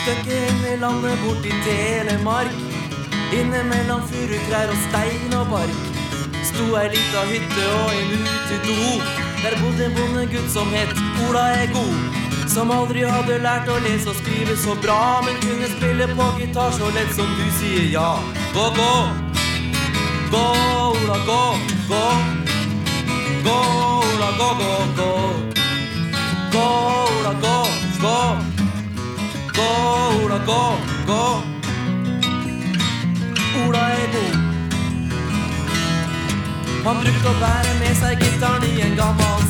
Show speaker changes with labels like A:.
A: Støkke inn I landet bort I Telemark. Inne mellom furutrær og stein og bark sto ei lita hytte og en utedo. Der bodde en bondegutt som het Ola er god, som aldri hadde lært å lese og skrive så bra, men kunne spille på gitar så lett som du sier ja. Gå, gå! Gå, Ola, gå, gå! Gå, Ola, gå, gå, gå! Gå, Ola, gå, gå! Gå, Ola, gå, gå! Ola er god. Han brukte å bære med seg gitaren I en gammel